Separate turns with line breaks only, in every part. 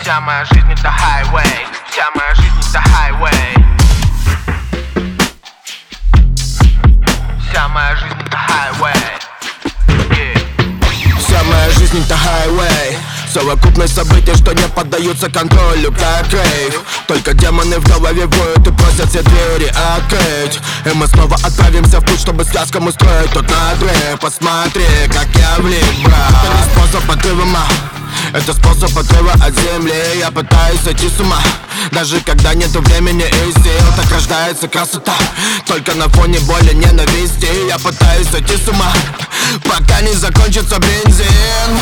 Вся моя жизнь это хайвей, вся моя жизнь это хайвей. Вся моя жизнь это хайвей.
Вся моя жизнь это хайвей. Совокупность событий, что не поддаются контролю, как рейв. Только демоны в голове воют и просят все двери открыть. И мы снова отправимся в путь, чтобы сказкам устроить тот надрыв. Посмотри, как я влип, брат. Это не способ отрыва ума, это способ отрыва от земли. Я пытаюсь сойти с ума, даже когда нету времени и сил. Так рождается красота, только на фоне боли, ненависти. Я пытаюсь сойти с ума, пока не закончится бензин.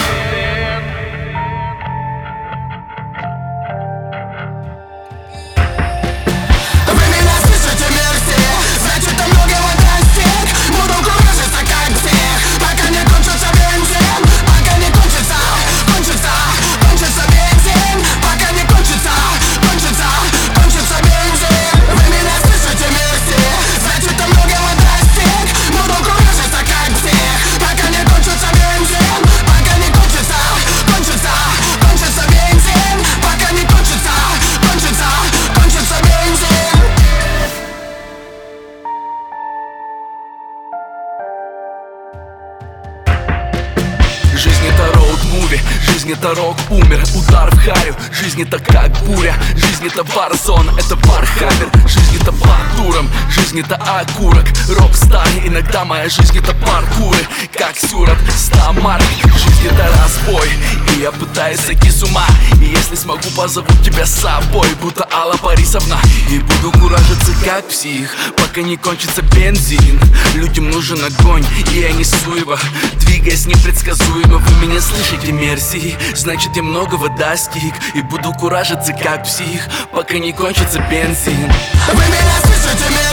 Жизнь это роуд-муви, жизнь это рок, умер, удар в харю. Жизнь это как буря, жизнь это Warzone, это Вархаммер. Жизнь это по турам, жизнь это окурок, рок-стар. Иногда моя жизнь это паркуры, как сюрот, 100 марок. Жизнь это разбой, и я пытаюсь сойти с ума. И если смогу, позову тебя с собой, будто Алла Борисовна. И буду куражиться как псих, пока не кончится бензин. Людям нужен огонь, и я несу его, двигаясь непредсказуемо. Вы меня слышите, мерси, значит я многого достиг. И буду куражиться как псих, пока не кончится бензин.
Вы меня слышите, мерси.